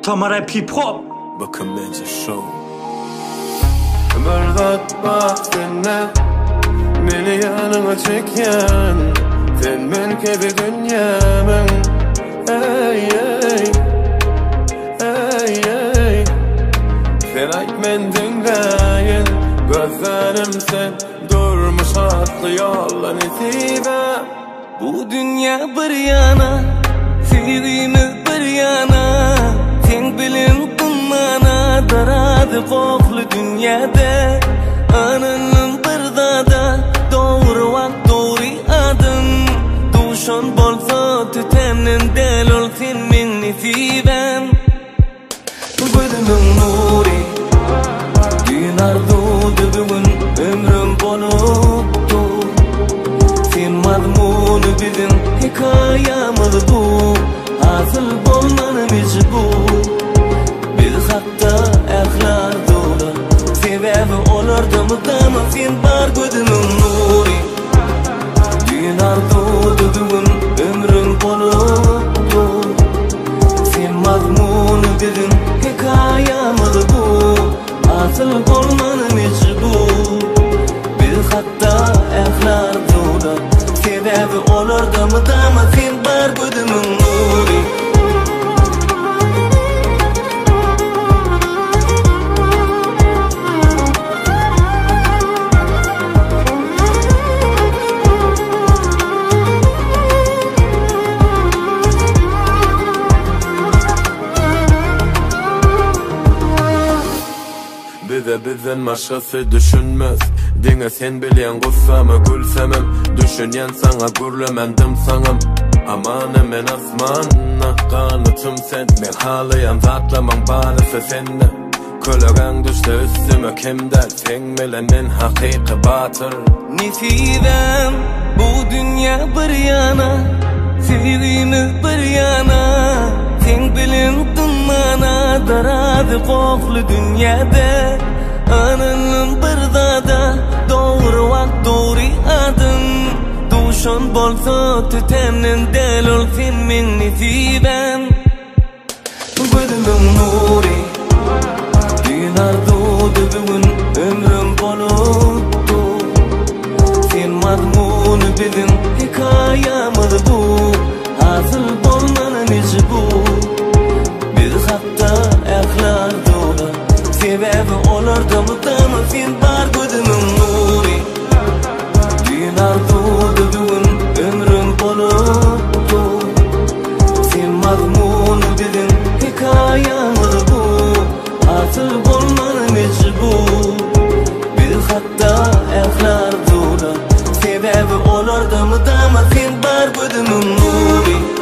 Tamara Hip-Hop Bakın Bence Show. Bardat bak senne beni yanına çeken, sen melkebi dünyamın. Ey ey ey ey, sen ayt mendin gayin, gözlerim sen durmuş atlı yolla nesibe. Bu dünya bir yana, sevgimiz bir yana, sen bilin kımmana daradı koklu dünyada. Ananın bir dada doğru vakt doğru adım, duşan bolsa tütemnin del ol sen min nesibem. Gözümün nuri dünar doğdu bugün ömrüm boluptu. Sen mazmunu bilin hikayamız bu, asıl bolmanı mecbur. Biz hatta ahlak dolu, sebebi olurdum dama sen bar gözümün nuri. Dünar doğdu bugün ömrüm boluptu. Sen mazmunu bilin hikayamız bu, asıl bolmanı mecbur. Biz hatta ahlak dolu, sebebi olurdum dama sen bar gözümün nuri. Bize bizden başkası düşünmez. Dine sen bilen gussamı gülsemem, düşünyen sana gürlemendim sanım. Amanım en asmanna kanıtım sen, men halayan zatlamam bağlısı sende. Kölögen düştü üstüme kimde, sen bilenin hakiki batır. Nesibem bu dünya bir yana, sevgimiz bir yana, sen bilin kımmana daradı koklu dünyada. Ananın bir dada doğru vakt doğru adım, duşan bolsa tütemnin del ol sen min nesibem. Gözümün nuri dünar doğdu bugün ömrüm boluptu. Sen mazmunu bilin hikayamız bu, asıl bolmanı mecbur. Biz hatta ahlak dolu, sebebi olurdum dama sen bar gözümün nuri. Dünar doğdu bugün ömrüm boluptu. Sen mazmunu bilin hikayamız bu, asıl bolmanı mecbur. Biz hatta ahlak dolu, sebebi olurdum dama sen bar gözümün nuri.